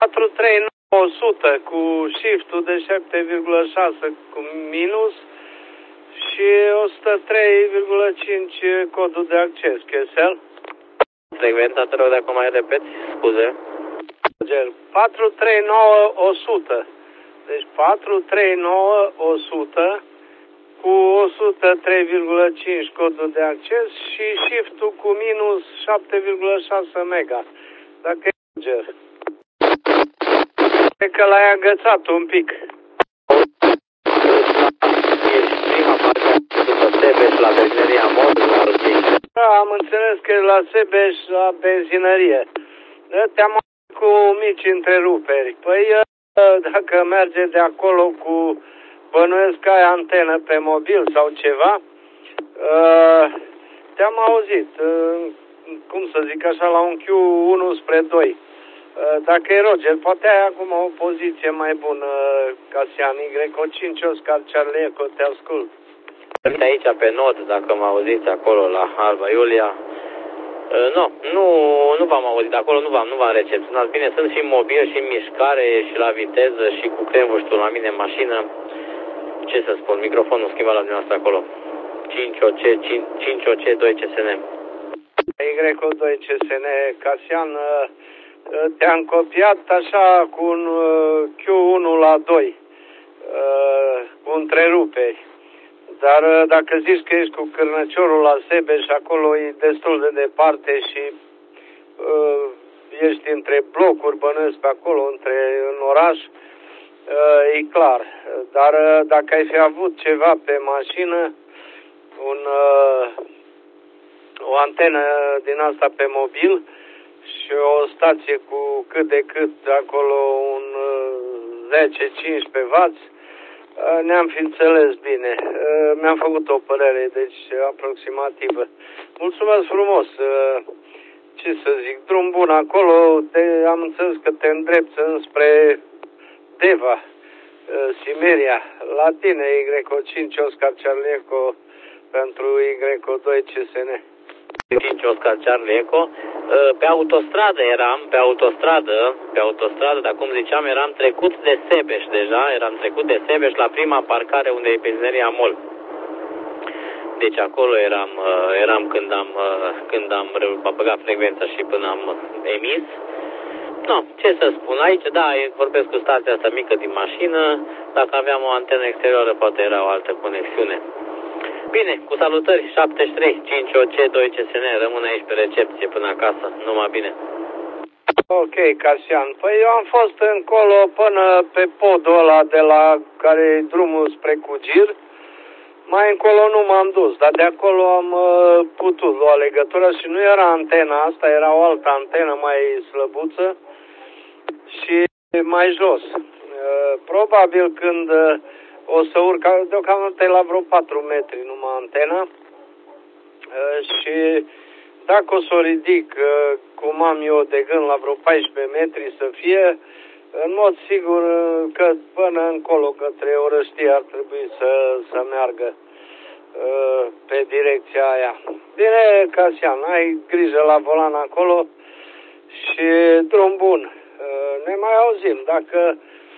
43900 cu shift-ul de 7,6 cu minus și 103,5 codul de acces, QSL. Frecvența, te rog, dacă mai repeți, scuze. 43900. Deci 43900 cu 103,5 codul de acces și shift-ul cu minus 7,6 mega. Dacă e ger. Cred că l-ai agățat un pic. Prima parte după Sebeș la benzinăria Mod, la Albiș. Da, am înțeles că e la Sebeș la benzinărie. Te-am cu mici întreruperi. Păi dacă merge de acolo cu bănuiesc că ai antenă pe mobil sau ceva, te-am auzit, cum să zic așa, la un Q1 spre 2. Dacă e Roger, poate ai acum o poziție mai bună, Casian, Y5 Oscar Charlie Echo, te ascult. Sunt aici pe Nod, dacă mă auziți acolo la Alba Iulia. Nu v-am auzit, acolo nu v-am recepționat bine, sunt și mobil și în mișcare și la viteză și cu cremvuștul la mine în mașină. Ce să spun, microfonul schimbat la dumneavoastră acolo. 5OC 2 CSN. Y2 CSN, Casian, te-am copiat așa cu un Q1 la 2, cu întreruperi. Dar dacă zici că ești cu Cârnăciorul la Sebeș, acolo e destul de departe și ești între blocuri, bănuiesc pe acolo, în oraș, e clar. Dar dacă ai fi avut ceva pe mașină, o antenă din asta pe mobil și o stație cu cât de cât acolo un 10-15W, ne-am fi înțeles bine. Mi-am făcut o părere, deci aproximativă. Mulțumesc frumos. Ce să zic, drum bun acolo. Am înțeles că te îndrepți înspre Deva, Simeria. La tine, Y5 Oscar Charlie Echo pentru Y2 CSN. 5 Oscar Charlie Echo. Pe autostradă eram, pe autostradă, dar cum ziceam, eram trecut de Sebeș deja, la prima parcare unde e benzinăria Mol. Deci acolo eram când am băgat frecvența și până am emis. Ce să spun, aici, da, vorbesc cu stația asta mică din mașină, dacă aveam o antenă exterioară, poate era o altă conexiune. Bine, cu salutări, 73, 5OC 2 CSN, rămân aici pe recepție până acasă, numai bine. Ok, Casian, păi eu am fost încolo până pe podul ăla de la care e drumul spre Cugir, mai încolo nu m-am dus, dar de acolo am putut lua legătura și nu era antena asta, era o altă antenă mai slăbuță și mai jos. Probabil când o să urc, deocamdată e la vreo 4 metri numai antena și dacă o să o ridic cum am eu de gând la vreo 14 metri să fie, în mod sigur că până încolo către Orăștie ar trebui să meargă pe direcția aia. Bine, Casian, ai grijă la volan acolo și drum bun. Ne mai auzim. Dacă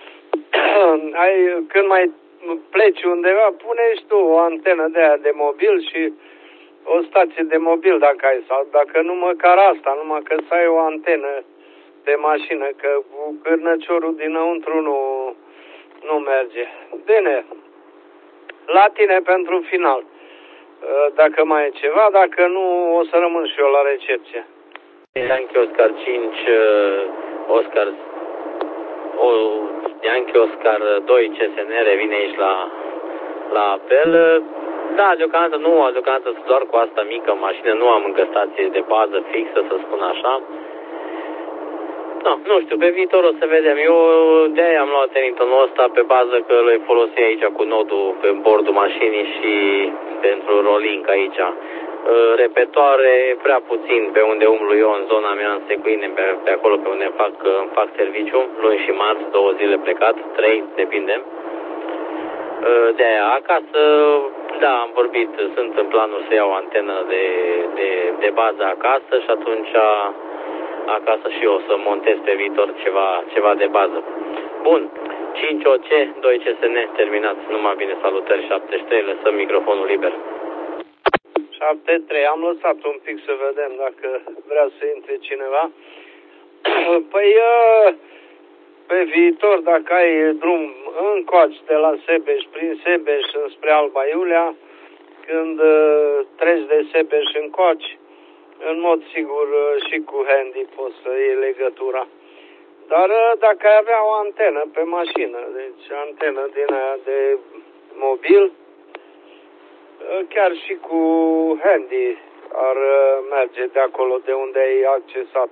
când mai pleci undeva, pune și tu o antenă de aia de mobil și o stație de mobil dacă ai, sau dacă nu măcar asta, numai că să ai o antenă pe mașină, că cu cârnăciorul dinăuntru nu merge. Bine, la tine pentru final. Dacă mai e ceva, dacă nu, o să rămân și eu la recepție. Yankee Oscar 5, Yankee Oscar 2 CSN revine aici la apel. Da, deocamdată sunt doar cu asta mică mașină, nu am încă stație de bază fixă, să spun așa. Nu știu, pe viitor o să vedem. Eu de-aia am luat Tennington-ul ăsta pe bază că l-ai folosit aici cu nodul pe bordul mașinii și pentru rolling aici. Repetoare prea puțin pe unde umblu eu în zona mea, în Secuine, pe acolo pe unde fac serviciu, luni și marți, 2 zile plecat, 3, depinde. De-aia acasă, da, am vorbit, sunt în planul să iau o antenă de bază acasă și atunci acasă și eu să montez pe viitor ceva de bază. Bun, 5OC, 2CSN, terminat, numai bine, salutări, 73, lăsăm microfonul liber. 73, am lăsat un pic să vedem dacă vrea să intre cineva. Păi, pe viitor, dacă ai drum încoace de la Sebeș, prin Sebeș spre Alba Iulia, când treci de Sebeș încoace, în mod sigur și cu handy poți să iei legătura. Dar dacă ai avea o antenă pe mașină, deci antenă din aia de mobil, chiar și cu handy ar merge de acolo de unde ai accesat.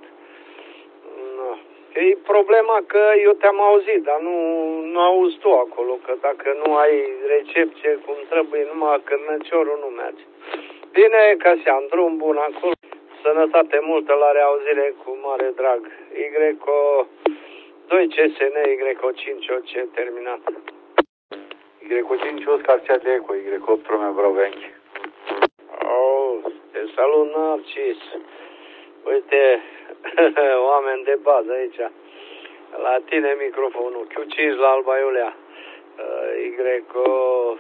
E problema că eu te-am auzit, dar nu auzi tu acolo, că dacă nu ai recepție cum trebuie, numai cârnăciorul nu merge. Bine, Casian, drum bun acolo, sănătate multă, la reauzire cu mare drag. YO 2CSN, YO 5OC, terminat. YO 5 Oscar Charlie Eco, YO 8 Romeo Bravo Yankee. Oh, te salut, Narcis. Uite, oameni de bază aici. La tine microfonul. Q5 la Alba Iulia. YO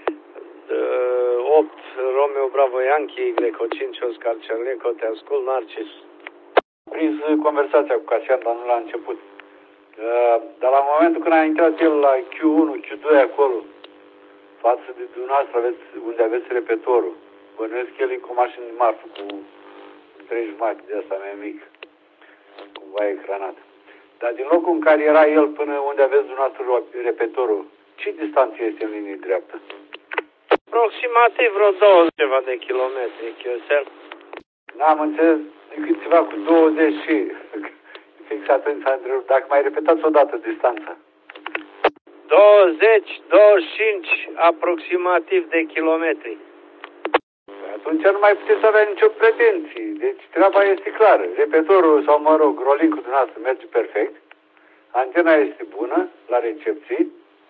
8 Romeo Bravo Yankee, YO 5 Oscar Charlie Eco, te ascult, Narcis. Prins conversația cu Casian, dar nu la început. Dar la momentul când a intrat el la Q1, Q2 acolo, față de dumneavoastră unde aveți repetorul, bănuiesc el e cu mașini de marfă, cu 3 jumate de asta mai mic, cumva ecranat. Dar din locul în care era el până unde aveți dumneavoastră repetorul, ce distanță este în linie dreaptă? Aproximativ vreo 20 ceva de kilometri, Chiosel. N-am înțeles decât ceva cu 20 și fix atunci s-a întrerupt. Dacă mai repetați o dată distanța. 20-25 aproximativ de kilometri. Atunci nu mai puteți avea nicio pretenție. Deci treaba este clară. Repetorul sau, mă rog, rolling-ul dumneavoastră merge perfect. Antena este bună la recepții.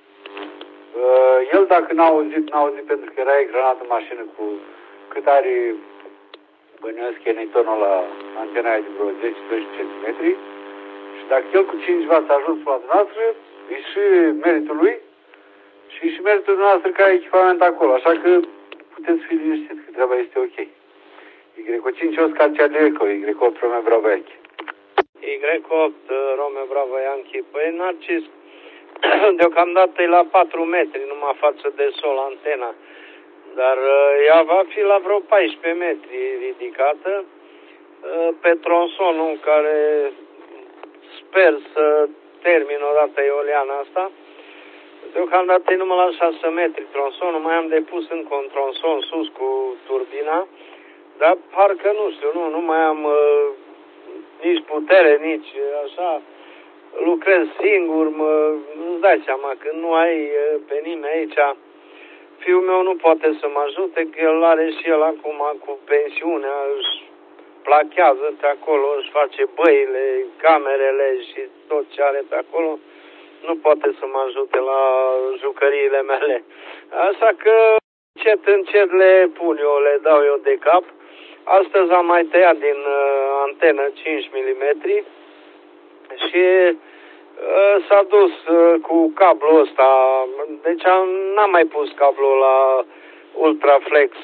El dacă n-a auzit pentru că era ecranat în mașină cu cât are, bănuiesc enitonul la antena aia de vreo 10-12 cm. Și dacă el cu 5 W a ajuns la dumneavoastră, e și meritul lui și meritul dumneavoastră ca echipament acolo. Așa că puteți fi liniștiți că treaba este ok. YO 5 Oscar Charlie Eco, YO 8 Romeo Bravo Yankee. YO 8 Romeo Bravo Yankee. Păi, Narcis, deocamdată e la 4 metri, numai față de sol antena. Dar ea va fi la vreo 14 metri ridicată pe tronsonul care sper să termin odată eoliana asta. Deocamdată e numai la 6 metri tronsonul, mai am depus încă un tronson sus cu turbina, dar parcă nu știu, nu mai am nici putere, nici așa, lucrez singur, nu-ți dai seama, când nu ai pe nimeni aici, fiul meu nu poate să mă ajute, că el are și el acum cu pensiunea, își plachează pe acolo, își face băile, camerele și tot ce are pe acolo, nu poate să mă ajute la jucăriile mele. Așa că încet le pun eu, le dau eu de cap. Astăzi am mai tăiat din antenă 5 mm și s-a dus cu cablul ăsta. Deci n-am mai pus cablul la Ultraflex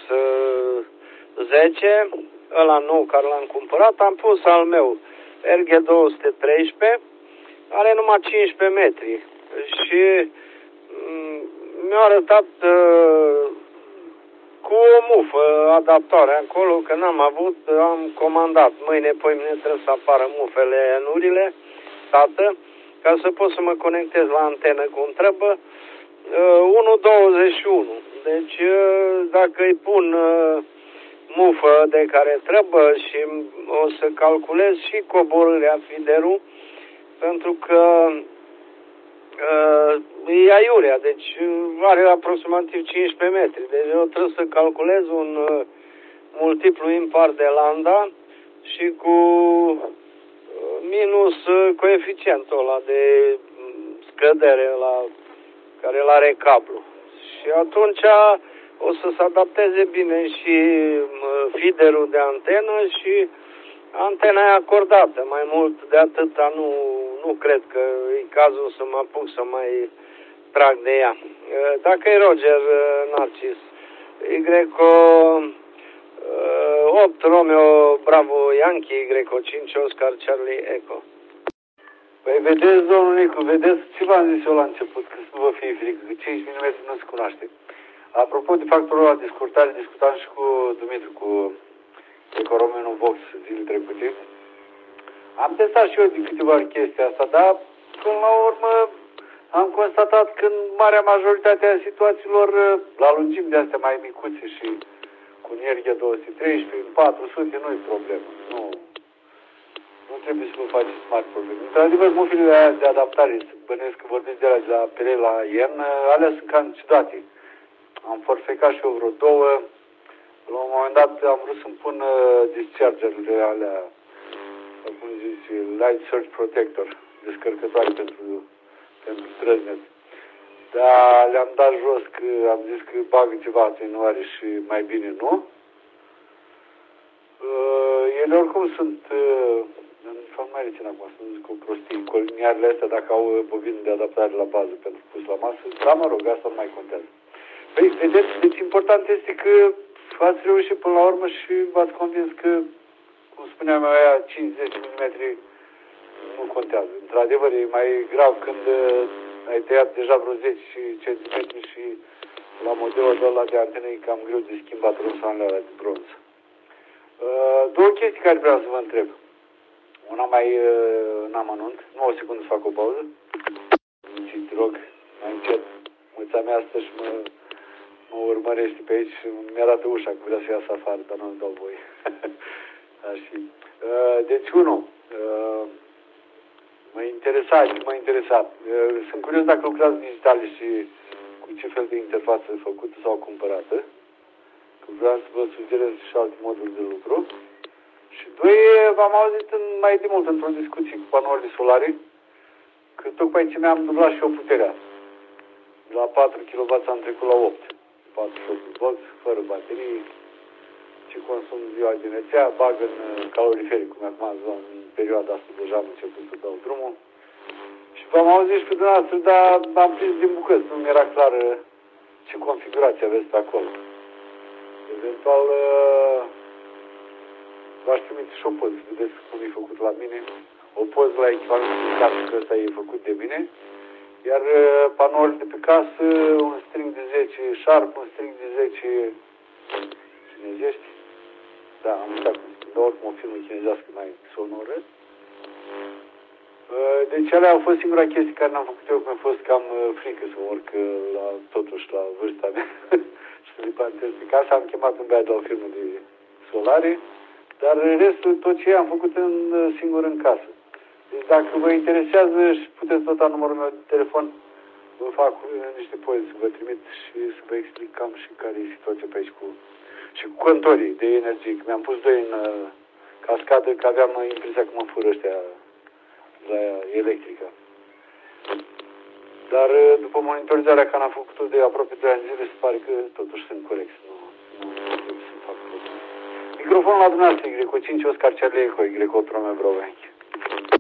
10, ăla nou care l-am cumpărat, am pus al meu RG213, are numai 15 metri și mi-a arătat cu o mufă adaptare acolo, că n-am avut, am comandat. Mâine, poimine trebuie să apară mufele, anurile, tată, ca să pot să mă conectez la antenă cum trebuie, 1.21. Deci, dacă îi pun mufă de care trebuie și o să calculez și coborârea fiderul, pentru că e aiurea, deci are aproximativ 15 metri. Deci eu trebuie să calculez un multiplu impar de lambda și cu minus coeficientul ăla de scădere care îl are cablu. Și atunci o să se adapteze bine și feederul de antenă și Antena e acordată, mai mult de atâta nu cred că e cazul să mă apuc să mai trag de ea. Dacă e Roger Narcis, Y8 Romeo Bravo Yankee, Y5 Oscar Charlie Echo. Păi vedeți, domnul Nicu, vedeți ce v-am zis eu la început, că să nu vă fie frică, că 5 mm nu se cunoaște. Apropo de factorul ăla de scurtare, discutam și cu Dumitru, cu Ecoromenu Vox zilele trecute. Am testat și eu de câteva ori chestia asta, dar până la urmă am constatat că în marea majoritate a situațiilor, la lungimi de astea mai micuțe și cu Nerghia 213, în 400 nu-i problemă. Nu trebuie să vă faceți mari probleme. Într-adevăr, mufile aia de adaptare, bănesc că vorbiți de alea de la PL la IEN, alea sunt cam ciudate. Am forfecat și eu vreo două. La un moment dat am vrut să-mi pun dischargerile alea, cum zice, Light Surge Protector, descărcătoare pentru străznet. Dar le-am dat jos că am zis că bagă ceva atenuare și mai bine nu. Ele oricum sunt, mai rețin acum, să nu zic o prostie, coliniarele astea dacă au bobine de adaptare la bază pentru pus la masă, dar mă rog, asta nu mai contează. Păi, vedeți, deci important este că ați reușit până la urmă și v-ați convins că, cum spuneam eu, aia 5-10 mm nu contează. Într-adevăr, e mai grav când ai tăiat deja vreo 10 cm și la modelul ăla de antenă e cam greu de schimbat tronsoanele alea de bronz. Două chestii care vreau să vă întreb. Una mai în amănunt. Nu o secundă să fac o pauză. Și te rog, mai încet. Mâța mea stă și mă urmărește pe aici și mi arată ușa că vrea să iasă afară, dar nu-mi dau voie. Deci, unul, mă interesa. Sunt curios dacă lucrați digitale și cu ce fel de interfață făcută sau cumpărată. Că vreau să vă sugerez și alte moduri de lucru. Și doi, v-am auzit mai de mult într-o discuție cu panourile solare că tocmai ce mi-am dublat și eu puterea. De la 4 kW am trecut la 8. 48 V, fără baterii, ce consum ziua din rețea, bag în caloriferic, cum acum în perioada asta deja am început să dau drumul. Și v-am auzit și pe dumneavoastră, dar m-am prins din bucăți, nu mi-era clar ce configurație aveți pe acolo. Eventual, v-aș trimite și o poză, să vedeți cum e făcut la mine. O poză la echivalent de casă, că ăsta e făcut de mine. Iar panoul de pe casă, un string de 10 Sharp, un string de 10 chinezești. Da, am uitat cum spun, dar oricum o firmă chinezească mai sonoră. Deci alea au fost singura chestie care n-am făcut eu, că mi-a fost cam frică să mă urc totuși la vârsta mea și să depantez pe casă. Am chemat un băiat la o firmă de solare, dar restul, tot ce am făcut singur în casă. Deci dacă vă interesează și puteți nota numărul meu de telefon, vă fac niște poze să vă trimit și să vă explic cam și care e situația pe aici și cu contorii de energie. Că mi-am pus 2 în cascadă, că aveam impresia că mă fură ăștia la electrică. Dar după monitorizarea care am făcut-o de aproape 2 ani zile, se pare că totuși sunt corect. Nu trebuie să fac probleme. Microfonul la dumneavoastră, Y5 Oscar Charlie Echo, Y8 Romeo Bravo Yankee.